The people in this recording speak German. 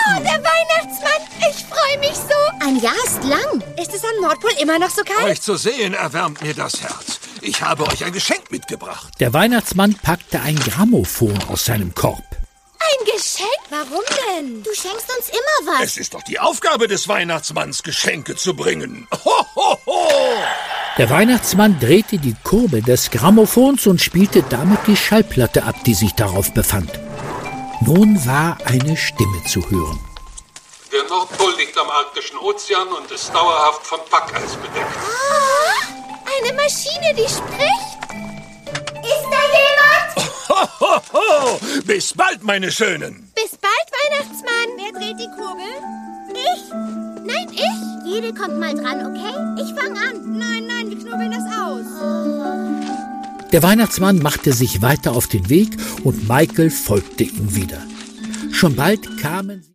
Oh, der Weihnachtsmann. Ich freue mich so. Ein Jahr ist lang. Ist es am Nordpol immer noch so kalt? Euch zu sehen erwärmt mir das Herz. Ich habe euch ein Geschenk mitgebracht. Der Weihnachtsmann packte ein Grammophon aus seinem Korb. Ein Geschenk? Warum denn? Du schenkst uns immer was. Es ist doch die Aufgabe des Weihnachtsmanns, Geschenke zu bringen. Ho, ho, ho! Der Weihnachtsmann drehte die Kurbel des Grammophons und spielte damit die Schallplatte ab, die sich darauf befand. Nun war eine Stimme zu hören. Der Nordpol liegt am Arktischen Ozean und ist dauerhaft von Packeis bedeckt. Eine Maschine, die spricht. Ist da jemand? Ho, ho, ho! Bis bald, meine Schönen. Bis bald, Weihnachtsmann. Wer dreht die Kurbel? Ich. Nein, ich. Jede kommt mal dran, okay? Ich fang an. Nein, wir knubbeln das aus. Der Weihnachtsmann machte sich weiter auf den Weg und Michael folgte ihm wieder. Schon bald kamen sie